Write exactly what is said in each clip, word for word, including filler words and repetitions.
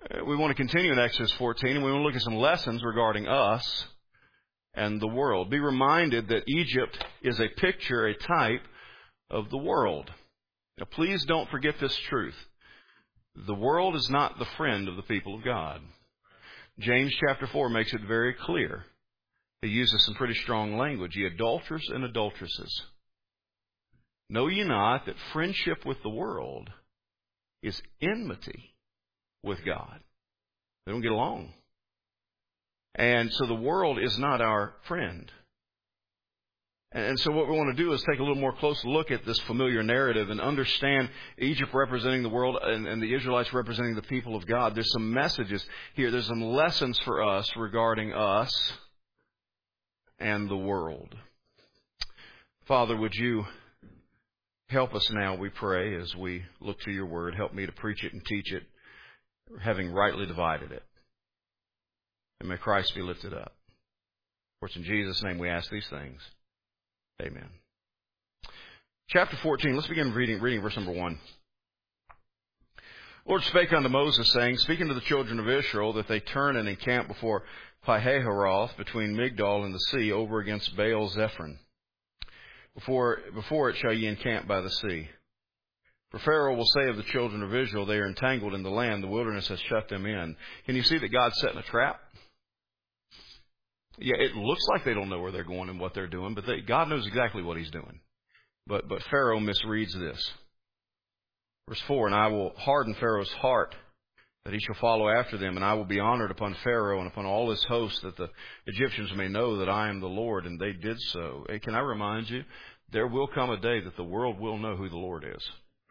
We want to continue in Exodus fourteen, and we want to look at some lessons regarding us and the world. Be reminded that Egypt is a picture, a type of the world. Now, please don't forget this truth. The world is not the friend of the people of God. James chapter four makes it very clear. He uses some pretty strong language. Ye adulterers and adulteresses, know ye not that friendship with the world is enmity with God? They don't get along. And so the world is not our friend. And so what we want to do is take a little more close look at this familiar narrative and understand Egypt representing the world and, and the Israelites representing the people of God. There's some messages here. There's some lessons for us regarding us and the world. Father, would you help us now, we pray, as we look to your word. Help me to preach it and teach it, having rightly divided it. And may Christ be lifted up. For it's in Jesus' name we ask these things. Amen. Chapter fourteen, let's begin reading, reading verse number one. The Lord spake unto Moses, saying, Speak unto the children of Israel, that they turn and encamp before Pi-hahiroth, between Migdol and the sea, over against Baal-zephon. Before, before it shall ye encamp by the sea. For Pharaoh will say of the children of Israel, They are entangled in the land, the wilderness has shut them in. Can you see that God's setting a trap? Yeah, it looks like they don't know where they're going and what they're doing, but they, God knows exactly what he's doing. But, but Pharaoh misreads this. Verse four, And I will harden Pharaoh's heart, that he shall follow after them, and I will be honored upon Pharaoh and upon all his hosts, that the Egyptians may know that I am the Lord. And they did so. Hey, can I remind you, there will come a day that the world will know who the Lord is.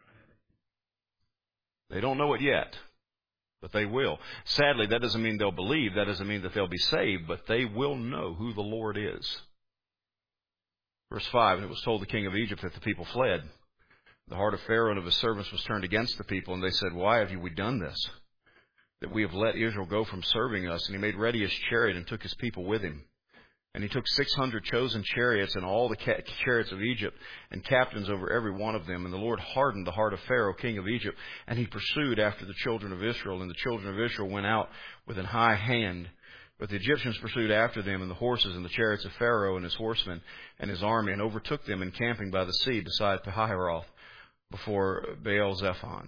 They don't know it yet, but they will. Sadly, that doesn't mean they'll believe. That doesn't mean that they'll be saved, but they will know who the Lord is. Verse five, And it was told the king of Egypt that the people fled. The heart of Pharaoh and of his servants was turned against the people, and they said, Why have we done this, that we have let Israel go from serving us? And he made ready his chariot and took his people with him. And he took six hundred chosen chariots and all the chariots of Egypt and captains over every one of them. And the Lord hardened the heart of Pharaoh, king of Egypt, and he pursued after the children of Israel. And the children of Israel went out with an high hand. But the Egyptians pursued after them, and the horses and the chariots of Pharaoh and his horsemen and his army, and overtook them encamping by the sea beside Pi-hahiroth before Baal-zephon.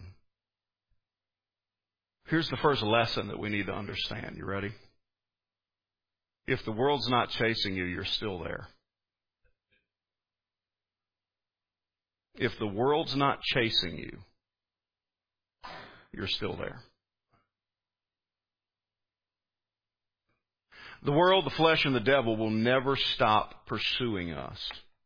Here's the first lesson that we need to understand. You ready? If the world's not chasing you, you're still there. If the world's not chasing you, you're still there. The world, the flesh, and the devil will never stop pursuing us.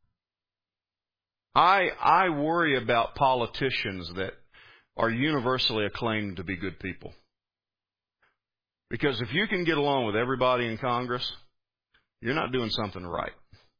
I, I worry about politicians that are universally acclaimed to be good people. Because if you can get along with everybody in Congress, you're not doing something right.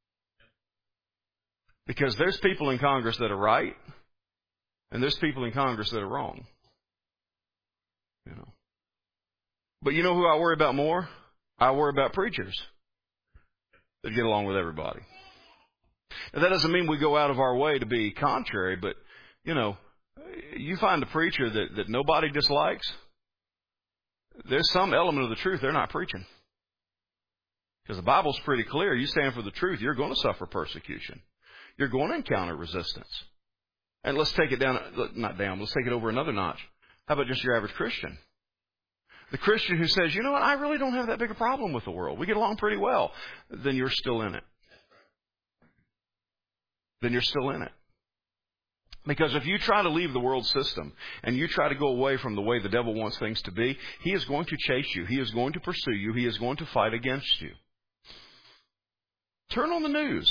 Because there's people in Congress that are right, and there's people in Congress that are wrong. You know. But you know who I worry about more? I worry about preachers that get along with everybody. Now, that doesn't mean we go out of our way to be contrary, but, you know, you find a preacher that, that nobody dislikes, there's some element of the truth they're not preaching. Because the Bible's pretty clear. You stand for the truth, you're going to suffer persecution. You're going to encounter resistance. And let's take it down, not down, let's take it over another notch. How about just your average Christian? The Christian who says, you know what, I really don't have that big a problem with the world. We get along pretty well. Then you're still in it. Then you're still in it. Because if you try to leave the world system and you try to go away from the way the devil wants things to be, he is going to chase you. He is going to pursue you. He is going to fight against you. Turn on the news.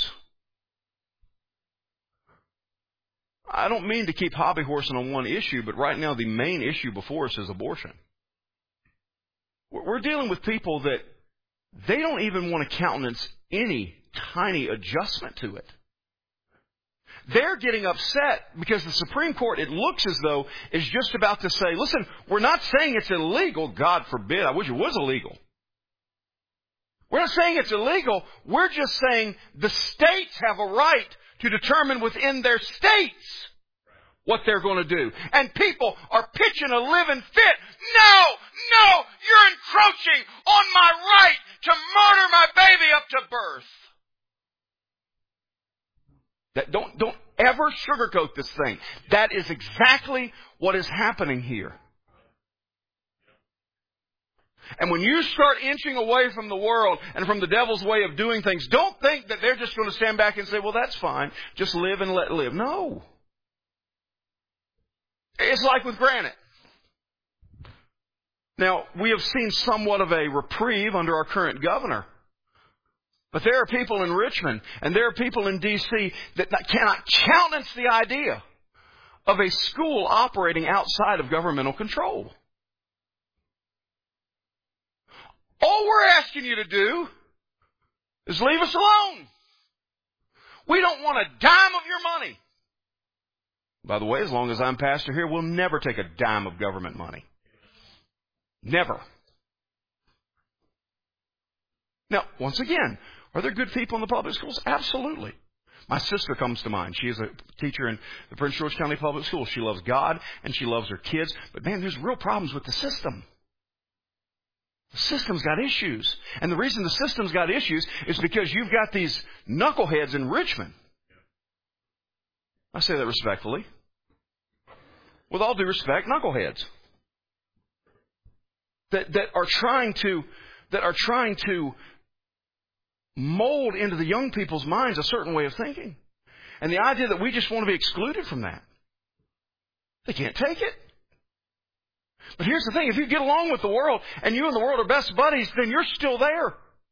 I don't mean to keep hobby horsing on one issue, but right now the main issue before us is abortion. We're dealing with people that they don't even want to countenance any tiny adjustment to it. They're getting upset because the Supreme Court, it looks as though, is just about to say, listen, we're not saying it's illegal. God forbid. I wish it was illegal. We're not saying it's illegal. We're just saying the states have a right to determine within their states what they're going to do. And people are pitching a living fit. No, no, you're encroaching on my right to murder my baby up to birth. That, don't, don't ever sugarcoat this thing. That is exactly what is happening here. And when you start inching away from the world and from the devil's way of doing things, don't think that they're just going to stand back and say, well, that's fine. Just live and let live. No. It's like with granite. Now, we have seen somewhat of a reprieve under our current governor. But there are people in Richmond and there are people in D C that cannot countenance the idea of a school operating outside of governmental control. All we're asking you to do is leave us alone. We don't want a dime of your money. By the way, as long as I'm pastor here, we'll never take a dime of government money. Never. Now, once again, are there good people in the public schools? Absolutely. My sister comes to mind. She is a teacher in the Prince George County Public Schools. She loves God and she loves her kids. But man, there's real problems with the system. The system's got issues. And the reason the system's got issues is because you've got these knuckleheads in Richmond. I say that respectfully. With all due respect, knuckleheads. That, that are trying to, that are trying to mold into the young people's minds a certain way of thinking. And the idea that we just want to be excluded from that. They can't take it. But here's the thing, if you get along with the world and you and the world are best buddies, then you're still there.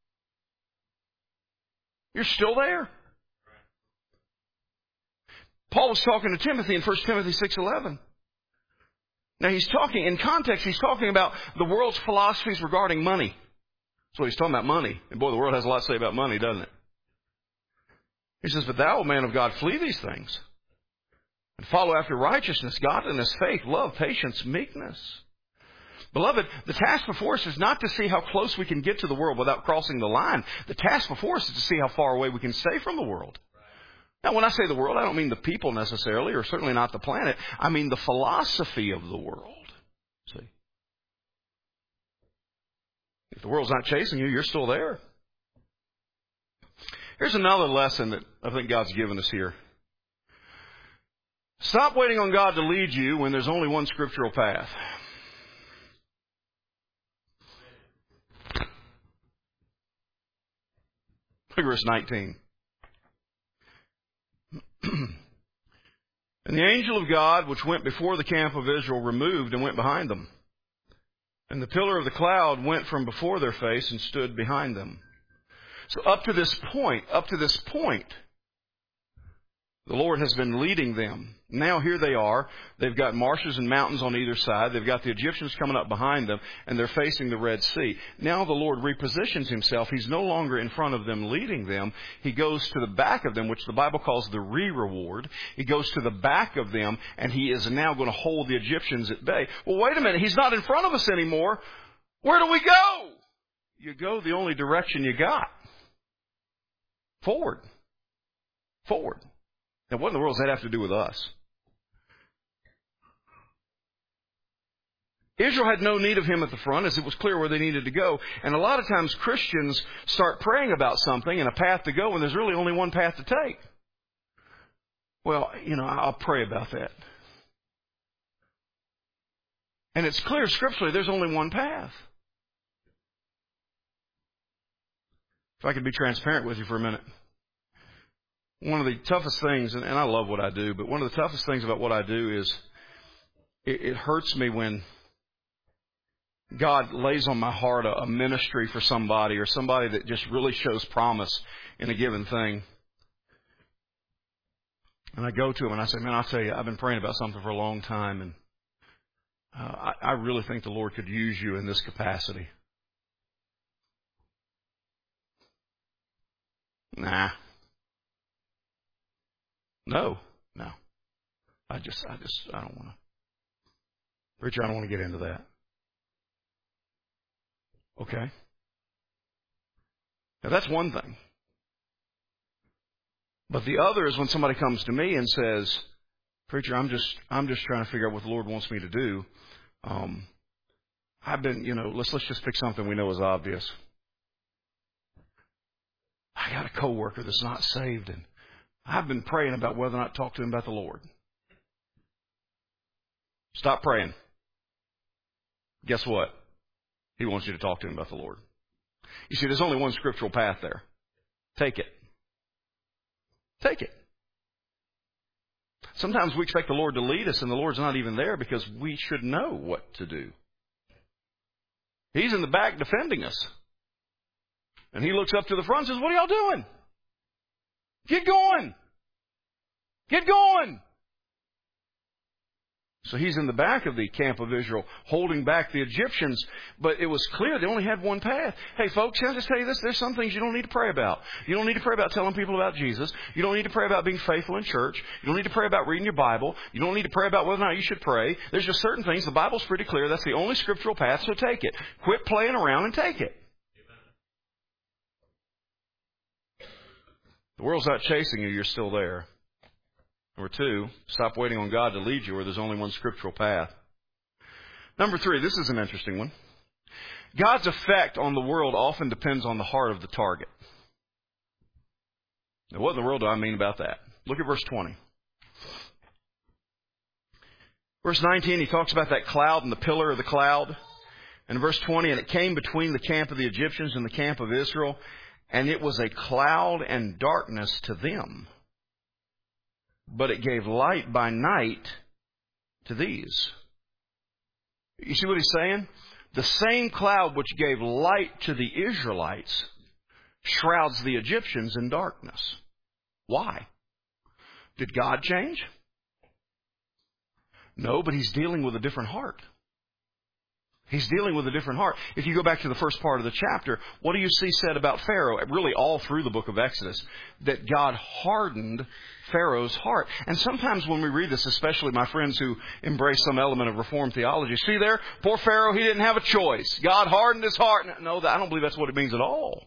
You're still there. Paul was talking to Timothy in First Timothy six eleven. Now he's talking, in context, he's talking about the world's philosophies regarding money. That's what he's talking about, money. And boy, the world has a lot to say about money, doesn't it? He says, but thou, O man of God, flee these things. And follow after righteousness, godliness, faith, love, patience, meekness. Beloved, the task before us is not to see how close we can get to the world without crossing the line. The task before us is to see how far away we can stay from the world. Now, when I say the world, I don't mean the people necessarily, or certainly not the planet. I mean the philosophy of the world. See? If the world's not chasing you, you're still there. Here's another lesson that I think God's given us here. Stop waiting on God to lead you when there's only one scriptural path. Look at verse nineteen. And the angel of God, which went before the camp of Israel, removed and went behind them. And the pillar of the cloud went from before their face and stood behind them. So up to this point, up to this point, the Lord has been leading them. Now here they are. They've got marshes and mountains on either side. They've got the Egyptians coming up behind them, and they're facing the Red Sea. Now the Lord repositions himself. He's no longer in front of them leading them. He goes to the back of them, which the Bible calls the re-reward. He goes to the back of them, and he is now going to hold the Egyptians at bay. Well, wait a minute. He's not in front of us anymore. Where do we go? You go the only direction you got. Forward. Forward. Now, what in the world does that have to do with us? Israel had no need of him at the front, as it was clear where they needed to go. And a lot of times Christians start praying about something and a path to go, and there's really only one path to take. Well, you know, I'll pray about that. And it's clear scripturally there's only one path. If I could be transparent with you for a minute. One of the toughest things, and I love what I do, but one of the toughest things about what I do is it, it hurts me when God lays on my heart a, a ministry for somebody or somebody that just really shows promise in a given thing. And I go to them and I say, man, I'll tell you, I've been praying about something for a long time, and uh, I, I really think the Lord could use you in this capacity. Nah. No, no. I just, I just, I don't want to. Preacher, I don't want to get into that. Okay. Now that's one thing. But the other is when somebody comes to me and says, Preacher, I'm just I'm just trying to figure out what the Lord wants me to do. Um, I've been, you know, let's let's just pick something we know is obvious. I got a coworker that's not saved, and I've been praying about whether or not to talk to him about the Lord. Stop praying. Guess what? He wants you to talk to him about the Lord. You see, there's only one scriptural path there. Take it. Take it. Sometimes we expect the Lord to lead us, and the Lord's not even there because we should know what to do. He's in the back defending us. And He looks up to the front and says, what are y'all doing? Get going. Get going. So He's in the back of the camp of Israel, holding back the Egyptians. But it was clear they only had one path. Hey, folks, can I just tell you this? There's some things you don't need to pray about. You don't need to pray about telling people about Jesus. You don't need to pray about being faithful in church. You don't need to pray about reading your Bible. You don't need to pray about whether or not you should pray. There's just certain things. The Bible's pretty clear. That's the only scriptural path, so take it. Quit playing around and take it. The world's not chasing you. You're still there. Number two, stop waiting on God to lead you where there's only one scriptural path. Number three, this is an interesting one. God's effect on the world often depends on the heart of the target. Now, what in the world do I mean about that? Look at verse twenty. Verse nineteen, he talks about that cloud and the pillar of the cloud. And verse twenty, and it came between the camp of the Egyptians and the camp of Israel, and it was a cloud and darkness to them. But it gave light by night to these. You see what he's saying? The same cloud which gave light to the Israelites shrouds the Egyptians in darkness. Why? Did God change? No, but He's dealing with a different heart. He's dealing with a different heart. If you go back to the first part of the chapter, what do you see said about Pharaoh? Really all through the book of Exodus. That God hardened Pharaoh's heart. And sometimes when we read this, especially my friends who embrace some element of Reformed theology, see there, poor Pharaoh, he didn't have a choice. God hardened his heart. No, I don't believe that's what it means at all.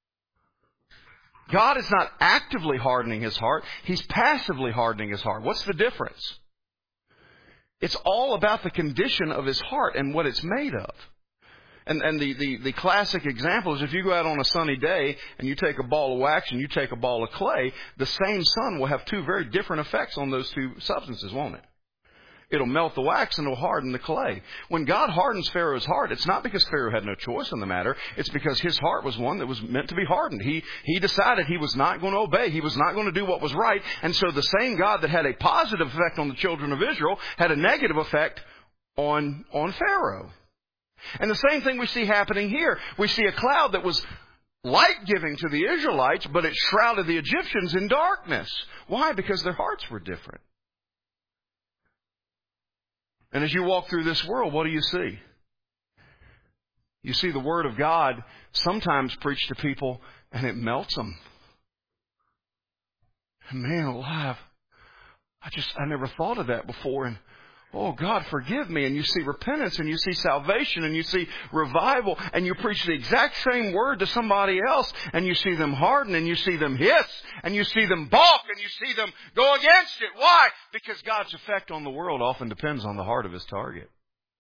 God is not actively hardening his heart. He's passively hardening his heart. What's the difference? It's all about the condition of his heart and what it's made of. And, and the, the, the classic example is if you go out on a sunny day and you take a ball of wax and you take a ball of clay, the same sun will have two very different effects on those two substances, won't it? It'll melt the wax and it'll harden the clay. When God hardens Pharaoh's heart, it's not because Pharaoh had no choice in the matter. It's because his heart was one that was meant to be hardened. He, he decided he was not going to obey. He was not going to do what was right. And so the same God that had a positive effect on the children of Israel had a negative effect on, on Pharaoh. And the same thing we see happening here. We see a cloud that was light-giving to the Israelites, but it shrouded the Egyptians in darkness. Why? Because their hearts were different. And as you walk through this world, what do you see? You see the Word of God sometimes preached to people, and it melts them. And man alive, I just, I never thought of that before. And oh, God, forgive me. And you see repentance, and you see salvation, and you see revival, and you preach the exact same word to somebody else, and you see them harden, and you see them hiss, and you see them balk, and you see them go against it. Why? Because God's effect on the world often depends on the heart of His target.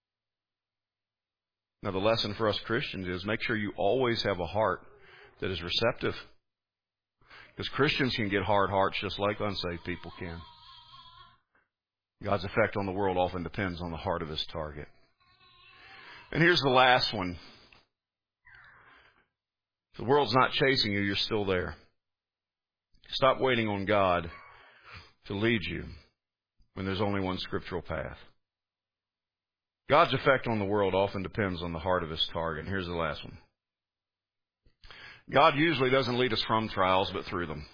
Now, the lesson for us Christians is make sure you always have a heart that is receptive. Because Christians can get hard hearts just like unsaved people can. God's effect on the world often depends on the heart of His target. And here's the last one. If the world's not chasing you, you're still there. Stop waiting on God to lead you when there's only one scriptural path. God's effect on the world often depends on the heart of His target. And here's the last one. God usually doesn't lead us from trials, but through them.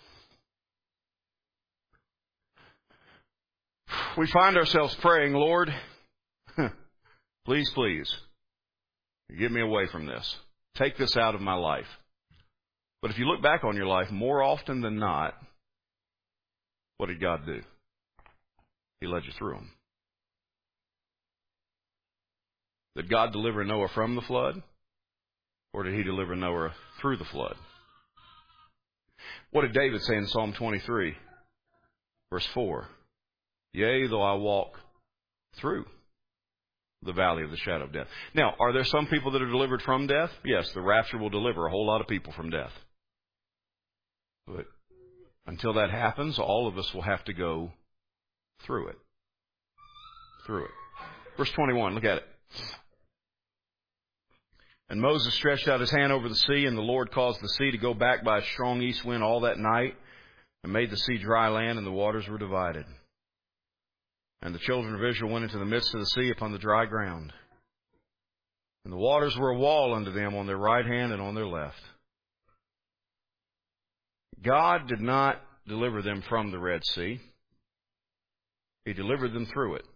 We find ourselves praying, Lord, please, please, get me away from this. Take this out of my life. But if you look back on your life, more often than not, what did God do? He led you through them. Did God deliver Noah from the flood? Or did He deliver Noah through the flood? What did David say in Psalm twenty-three, verse four? Yea, though I walk through the valley of the shadow of death. Now, are there some people that are delivered from death? Yes, the rapture will deliver a whole lot of people from death. But until that happens, all of us will have to go through it. Through it. Verse twenty-one, look at it. And Moses stretched out his hand over the sea, and the Lord caused the sea to go back by a strong east wind all that night, and made the sea dry land, and the waters were divided. And the children of Israel went into the midst of the sea upon the dry ground. And the waters were a wall unto them on their right hand and on their left. God did not deliver them from the Red Sea. He delivered them through it.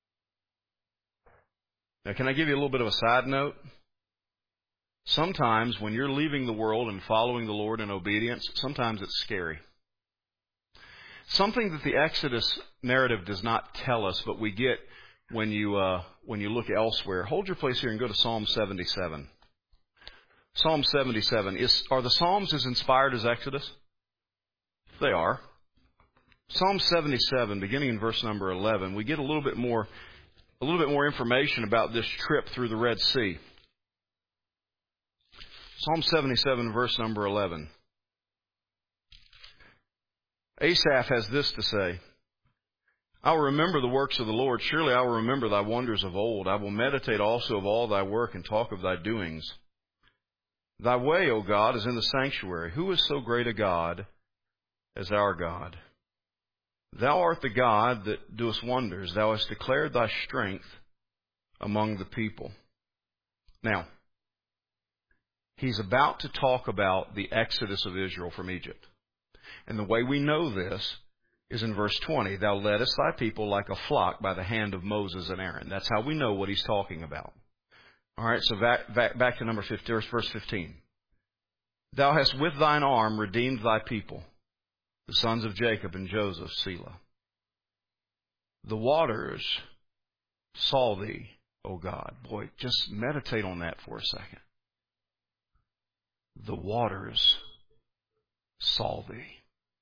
Now, can I give you a little bit of a side note? Sometimes when you're leaving the world and following the Lord in obedience, sometimes it's scary. Something that the Exodus narrative does not tell us, but we get when you uh, when you look elsewhere. Hold your place here and go to Psalm seventy-seven. Psalm seventy-seven. Is, are the Psalms as inspired as Exodus? They are. Psalm seventy-seven, beginning in verse number eleven, we get a little bit more a little bit more information about this trip through the Red Sea. Psalm seventy-seven, verse number eleven. Asaph has this to say. I will remember the works of the Lord. Surely I will remember thy wonders of old. I will meditate also of all thy work and talk of thy doings. Thy way, O God, is in the sanctuary. Who is so great a God as our God? Thou art the God that doest wonders. Thou hast declared thy strength among the people. Now, he's about to talk about the exodus of Israel from Egypt. And the way we know this is in verse twenty. Thou leddest thy people like a flock by the hand of Moses and Aaron. That's how we know what he's talking about. All right, so back, back, back to number fifteen, verse fifteen. Thou hast with thine arm redeemed thy people, the sons of Jacob and Joseph, Selah. The waters saw thee, O God. Boy, just meditate on that for a second. The waters saw thee.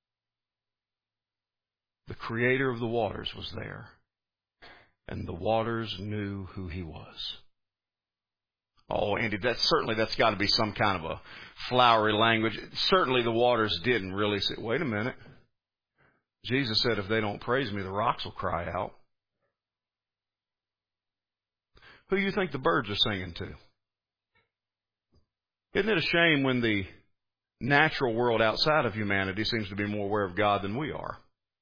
The creator of the waters was there, and the waters knew who he was. Oh, Andy, that's certainly that's got to be some kind of a flowery language. Certainly the waters didn't really say, wait a minute. Jesus said, if they don't praise me, the rocks will cry out. Who do you think the birds are singing to? Isn't it a shame when the natural world outside of humanity seems to be more aware of God than we are?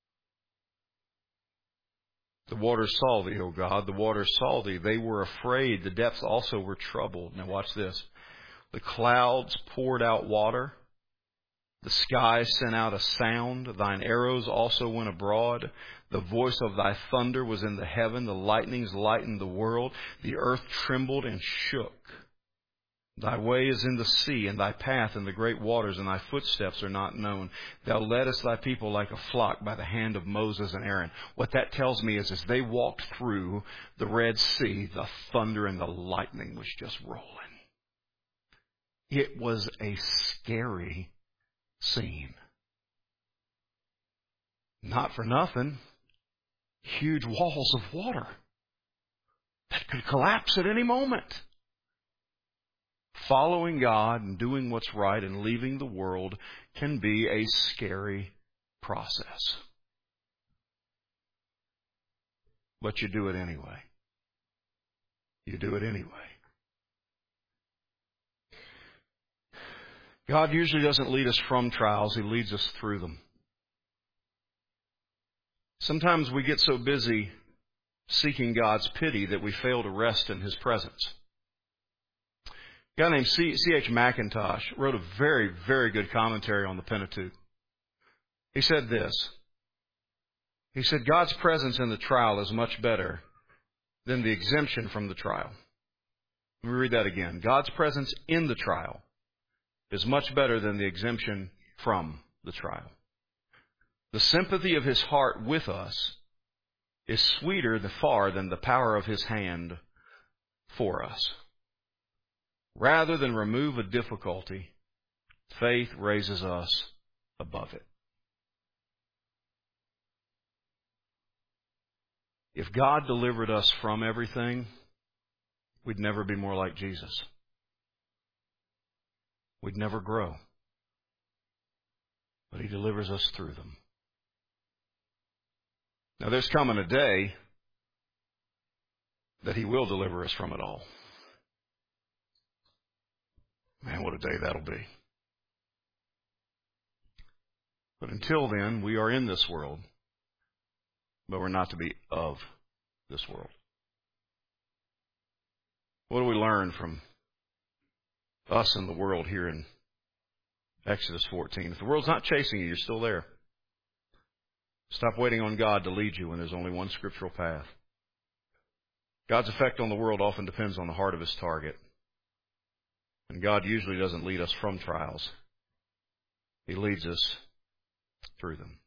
The waters saw thee, O God. The waters saw thee. They were afraid. The depths also were troubled. Now watch this. The clouds poured out water. The sky sent out a sound. Thine arrows also went abroad. The voice of thy thunder was in the heaven. The lightnings lightened the world. The earth trembled and shook. Thy way is in the sea, and thy path in the great waters, and thy footsteps are not known. Thou leddest thy people like a flock by the hand of Moses and Aaron. What that tells me is as they walked through the Red Sea, the thunder and the lightning was just rolling. It was a scary scene. Not for nothing, huge walls of water that could collapse at any moment. Following God and doing what's right and leaving the world can be a scary process. But you do it anyway. You do it anyway. God usually doesn't lead us from trials. He leads us through them. Sometimes we get so busy seeking God's pity that we fail to rest in His presence. A guy named C H McIntosh wrote a very, very good commentary on the Pentateuch. He said this. He said, God's presence in the trial is much better than the exemption from the trial. Let me read that again. God's presence in the trial is much better than the exemption from the trial. The sympathy of His heart with us is sweeter far than the power of His hand for us. Rather than remove a difficulty, faith raises us above it. If God delivered us from everything, we'd never be more like Jesus. We'd never grow. But He delivers us through them. Now there's coming a day that He will deliver us from it all. Man, what a day that'll be. But until then, we are in this world, but we're not to be of this world. What do we learn from us and the world here in Exodus fourteen? If the world's not chasing you, you're still there. Stop waiting on God to lead you when there's only one scriptural path. God's effect on the world often depends on the heart of His target. And God usually doesn't lead us from trials. He leads us through them.